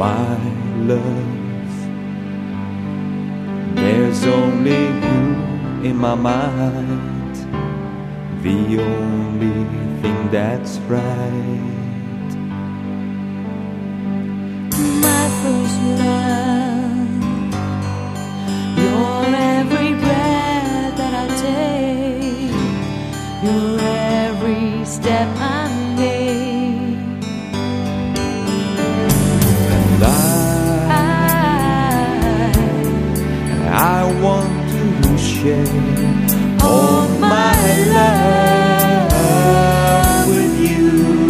my love. There's only you in my mind, the only thing that's right. My first love, you're every breath that I take, you're every step I make. And I want to share all my love with you.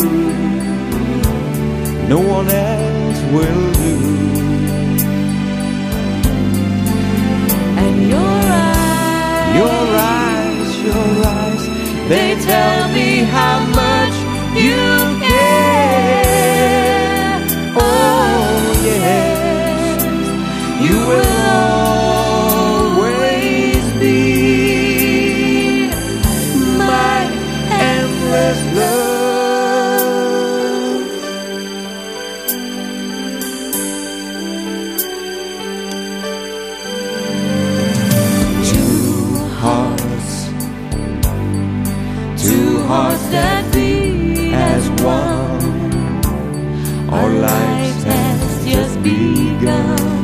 No one else will do. And your eyes, they tell me how much you care. Oh yes, you will always be my endless love. Two hearts that beat as one. Our life has just begun.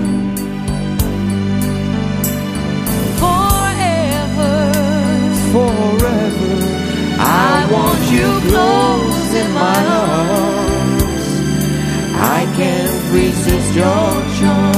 Forever, I want you close in my arms. I can't resist your charm.